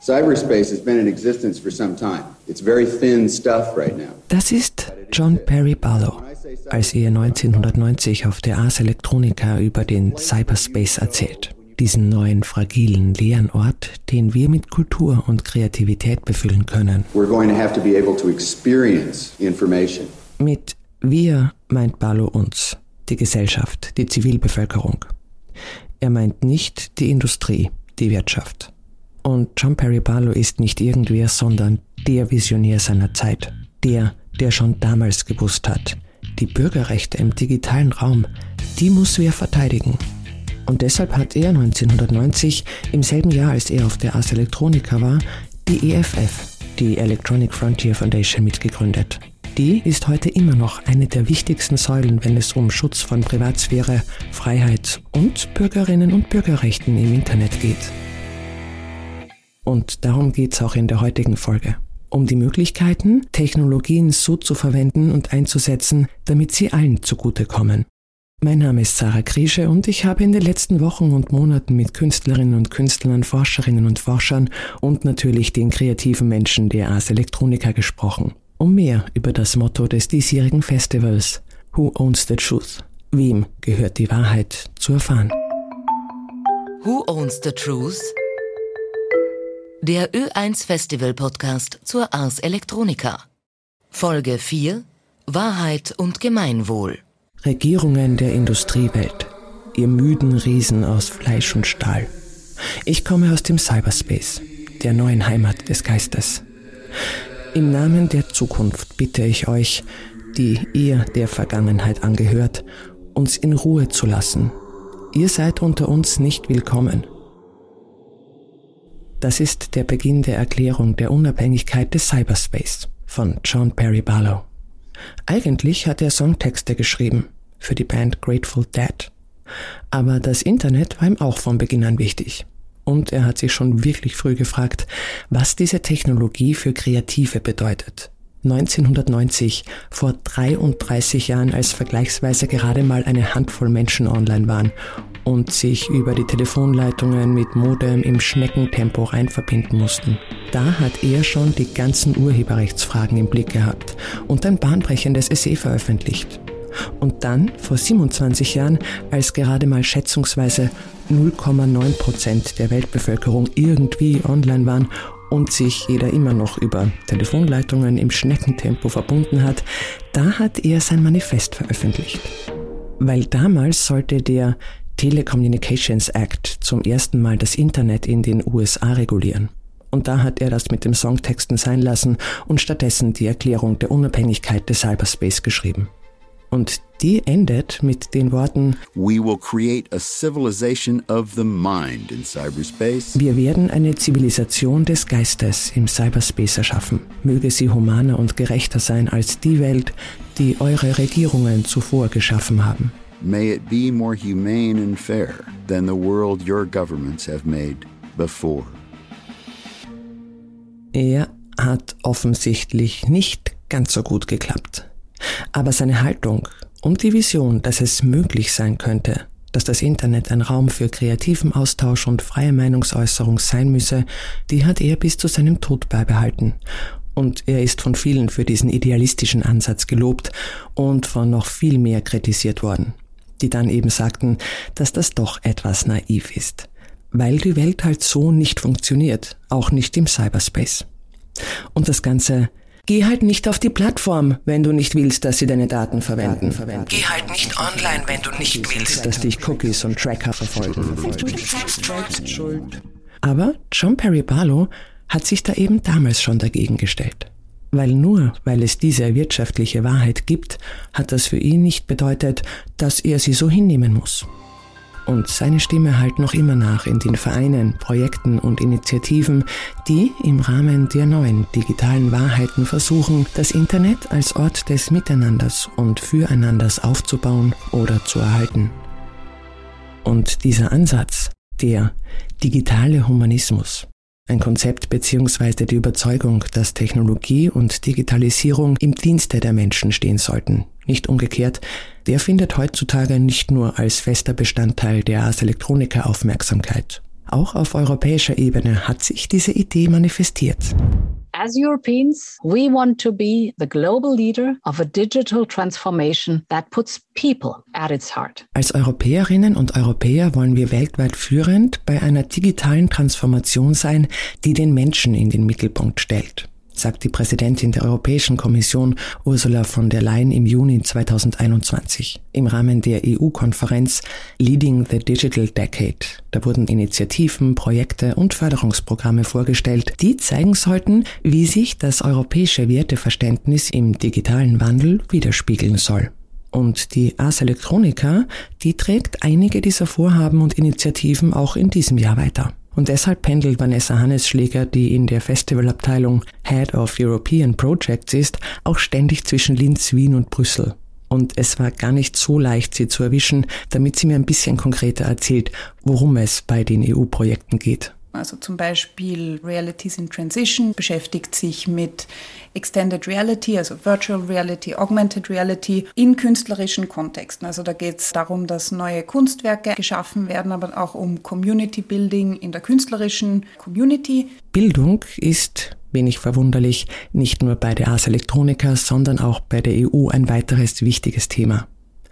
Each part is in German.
Cyberspace has been in existence for some time. It's very thin stuff right now. Das ist John Perry Barlow, als er 1990 auf der Ars Electronica über den Cyberspace erzählt. Diesen neuen, fragilen, leeren Ort, den wir mit Kultur und Kreativität befüllen können. We're going to have to be able to experience information. Mit wir meint Barlow uns, die Gesellschaft, die Zivilbevölkerung. Er meint nicht die Industrie, die Wirtschaft. Und John Perry Barlow ist nicht irgendwer, sondern der Visionär seiner Zeit. Der schon damals gewusst hat, die Bürgerrechte im digitalen Raum, die muss wer verteidigen. Und deshalb hat er 1990, im selben Jahr, als er auf der Ars Electronica war, die EFF, die Electronic Frontier Foundation, mitgegründet. Die ist heute immer noch eine der wichtigsten Säulen, wenn es um Schutz von Privatsphäre, Freiheit und Bürgerinnen- und Bürgerrechten im Internet geht. Und darum geht's auch in der heutigen Folge. Um die Möglichkeiten, Technologien so zu verwenden und einzusetzen, damit sie allen zugutekommen. Mein Name ist Sarah Kriesche und ich habe in den letzten Wochen und Monaten mit Künstlerinnen und Künstlern, Forscherinnen und Forschern und natürlich den kreativen Menschen der Ars Electronica gesprochen, um mehr über das Motto des diesjährigen Festivals Who Owns the Truth? Wem gehört die Wahrheit zu erfahren? Who Owns the Truth? Der Ö1 Festival Podcast zur Ars Electronica. Folge 4: Wahrheit und Gemeinwohl. Regierungen der Industriewelt, ihr müden Riesen aus Fleisch und Stahl. Ich komme aus dem Cyberspace, der neuen Heimat des Geistes. Im Namen der Zukunft bitte ich euch, die ihr der Vergangenheit angehört, uns in Ruhe zu lassen. Ihr seid unter uns nicht willkommen. Das ist der Beginn der Erklärung der Unabhängigkeit des Cyberspace von John Perry Barlow. Eigentlich hat er Songtexte geschrieben für die Band Grateful Dead. Aber das Internet war ihm auch von Beginn an wichtig. Und er hat sich schon wirklich früh gefragt, was diese Technologie für Kreative bedeutet. 1990, vor 33 Jahren, als vergleichsweise gerade mal eine Handvoll Menschen online waren und sich über die Telefonleitungen mit Modem im Schneckentempo rein verbinden mussten. Da hat er schon die ganzen Urheberrechtsfragen im Blick gehabt und ein bahnbrechendes Essay veröffentlicht. Und dann, vor 27 Jahren, als gerade mal schätzungsweise 0,9% der Weltbevölkerung irgendwie online waren und sich jeder immer noch über Telefonleitungen im Schneckentempo verbunden hat, da hat er sein Manifest veröffentlicht. Weil damals sollte der Telecommunications Act zum ersten Mal das Internet in den USA regulieren. Und da hat er das mit dem Songtexten sein lassen und stattdessen die Erklärung der Unabhängigkeit des Cyberspace geschrieben. Und die endet mit den Worten: We will create a civilization of the mind in cyberspace. Wir werden eine Zivilisation des Geistes im Cyberspace erschaffen. Möge sie humaner und gerechter sein als die Welt, die eure Regierungen zuvor geschaffen haben. May it be more humane and fair than the world your governments have made before. Er hat offensichtlich nicht ganz so gut geklappt. Aber seine Haltung und die Vision, dass es möglich sein könnte, dass das Internet ein Raum für kreativen Austausch und freie Meinungsäußerung sein müsse, die hat er bis zu seinem Tod beibehalten. Und er ist von vielen für diesen idealistischen Ansatz gelobt und von noch viel mehr kritisiert worden, die dann eben sagten, dass das doch etwas naiv ist, weil die Welt halt so nicht funktioniert, auch nicht im Cyberspace. Und das Ganze: Geh halt nicht auf die Plattform, wenn du nicht willst, dass sie deine Daten verwenden. Geh halt nicht online, wenn du nicht willst, dass dich Cookies und Tracker verfolgen. Aber John Perry Barlow hat sich da eben damals schon dagegen gestellt. Weil es diese wirtschaftliche Wahrheit gibt, hat das für ihn nicht bedeutet, dass er sie so hinnehmen muss. Und seine Stimme hallt noch immer nach in den Vereinen, Projekten und Initiativen, die im Rahmen der neuen digitalen Wahrheiten versuchen, das Internet als Ort des Miteinanders und Füreinanders aufzubauen oder zu erhalten. Und dieser Ansatz, der digitale Humanismus, ein Konzept bzw. die Überzeugung, dass Technologie und Digitalisierung im Dienste der Menschen stehen sollten, nicht umgekehrt, der findet heutzutage nicht nur als fester Bestandteil der Ars Electronica Aufmerksamkeit. Auch auf europäischer Ebene hat sich diese Idee manifestiert. As Europeans, we want to be the global leader of a digital transformation that puts people at its heart. Als Europäerinnen und Europäer wollen wir weltweit führend bei einer digitalen Transformation sein, die den Menschen in den Mittelpunkt stellt, sagt die Präsidentin der Europäischen Kommission Ursula von der Leyen im Juni 2021 im Rahmen der EU-Konferenz Leading the Digital Decade. Da wurden Initiativen, Projekte und Förderungsprogramme vorgestellt, die zeigen sollten, wie sich das europäische Werteverständnis im digitalen Wandel widerspiegeln soll. Und die Ars Electronica, die trägt einige dieser Vorhaben und Initiativen auch in diesem Jahr weiter. Und deshalb pendelt Vanessa Hannesschläger, die in der Festivalabteilung Head of European Projects ist, auch ständig zwischen Linz, Wien und Brüssel. Und es war gar nicht so leicht, sie zu erwischen, damit sie mir ein bisschen konkreter erzählt, worum es bei den EU-Projekten geht. Also zum Beispiel Realities in Transition beschäftigt sich mit Extended Reality, also Virtual Reality, Augmented Reality in künstlerischen Kontexten. Also da geht es darum, dass neue Kunstwerke geschaffen werden, aber auch um Community Building in der künstlerischen Community. Bildung ist, wenig verwunderlich, nicht nur bei der Ars Electronica, sondern auch bei der EU ein weiteres wichtiges Thema.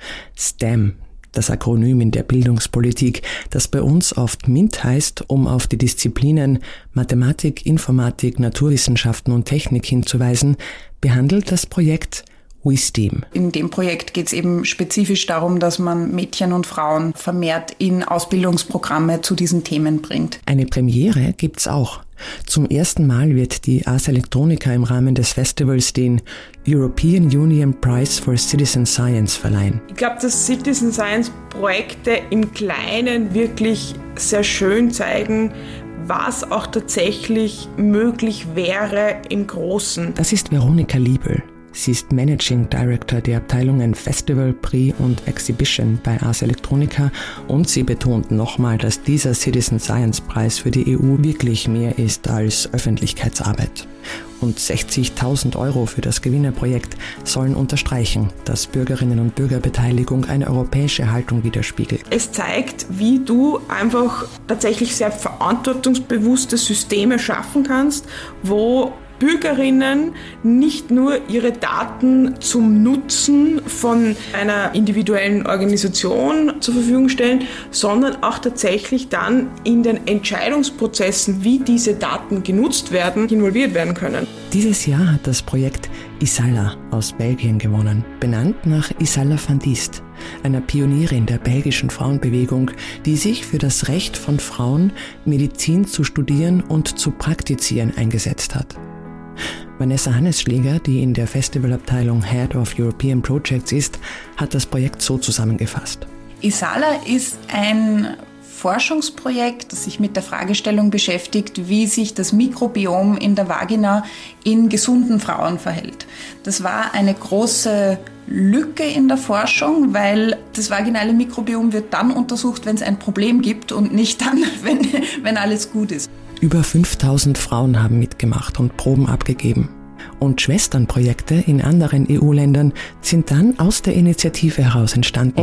STEM, das Akronym in der Bildungspolitik, das bei uns oft MINT heißt, um auf die Disziplinen Mathematik, Informatik, Naturwissenschaften und Technik hinzuweisen, behandelt das Projekt WeSTEAM. In dem Projekt geht es eben spezifisch darum, dass man Mädchen und Frauen vermehrt in Ausbildungsprogramme zu diesen Themen bringt. Eine Premiere gibt's auch. Zum ersten Mal wird die Ars Electronica im Rahmen des Festivals den European Union Prize for Citizen Science verleihen. Ich glaube, dass Citizen Science Projekte im Kleinen wirklich sehr schön zeigen, was auch tatsächlich möglich wäre im Großen. Das ist Veronika Liebel. Sie ist Managing Director der Abteilungen Festival, Prix und Exhibition bei Ars Electronica und sie betont nochmal, dass dieser Citizen Science Preis für die EU wirklich mehr ist als Öffentlichkeitsarbeit. Und 60.000 € für das Gewinnerprojekt sollen unterstreichen, dass Bürgerinnen- und Bürgerbeteiligung eine europäische Haltung widerspiegelt. Es zeigt, wie du einfach tatsächlich sehr verantwortungsbewusste Systeme schaffen kannst, wo Bürgerinnen nicht nur ihre Daten zum Nutzen von einer individuellen Organisation zur Verfügung stellen, sondern auch tatsächlich dann in den Entscheidungsprozessen, wie diese Daten genutzt werden, involviert werden können. Dieses Jahr hat das Projekt Isalla aus Belgien gewonnen, benannt nach Isalla van Diest, einer Pionierin der belgischen Frauenbewegung, die sich für das Recht von Frauen, Medizin zu studieren und zu praktizieren eingesetzt hat. Vanessa Hannesschläger, die in der Festivalabteilung Head of European Projects ist, hat das Projekt so zusammengefasst. Isalla ist ein Forschungsprojekt, das sich mit der Fragestellung beschäftigt, wie sich das Mikrobiom in der Vagina in gesunden Frauen verhält. Das war eine große Lücke in der Forschung, weil das vaginale Mikrobiom wird dann untersucht, wenn es ein Problem gibt und nicht dann, wenn alles gut ist. Über 5000 Frauen haben mitgemacht und Proben abgegeben. Und Schwesternprojekte in anderen EU-Ländern sind dann aus der Initiative heraus entstanden.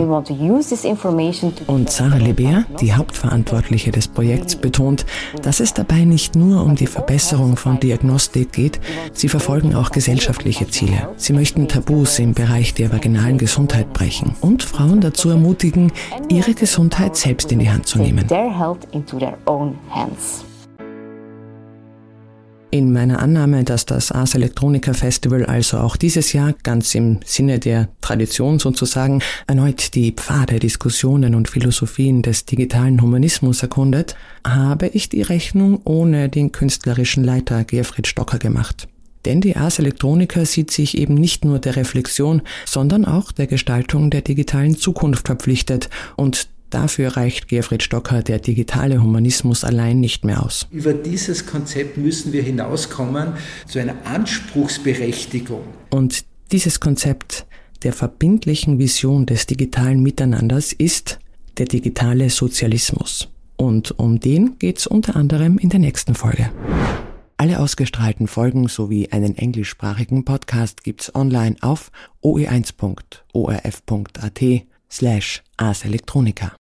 Und Sarah Lebert, die Hauptverantwortliche des Projekts, betont, dass es dabei nicht nur um die Verbesserung von Diagnostik geht, sie verfolgen auch gesellschaftliche Ziele. Sie möchten Tabus im Bereich der vaginalen Gesundheit brechen und Frauen dazu ermutigen, ihre Gesundheit selbst in die Hand zu nehmen. In meiner Annahme, dass das Ars Electronica Festival also auch dieses Jahr ganz im Sinne der Tradition sozusagen erneut die Pfade, Diskussionen und Philosophien des digitalen Humanismus erkundet, habe ich die Rechnung ohne den künstlerischen Leiter Gerfried Stocker gemacht. Denn die Ars Electronica sieht sich eben nicht nur der Reflexion, sondern auch der Gestaltung der digitalen Zukunft verpflichtet und dafür reicht Gerfried Stocker der digitale Humanismus allein nicht mehr aus. Über dieses Konzept müssen wir hinauskommen zu einer Anspruchsberechtigung. Und dieses Konzept der verbindlichen Vision des digitalen Miteinanders ist der digitale Sozialismus. Und um den geht's unter anderem in der nächsten Folge. Alle ausgestrahlten Folgen sowie einen englischsprachigen Podcast gibt's online auf oe1.orf.at/Ars Electronica.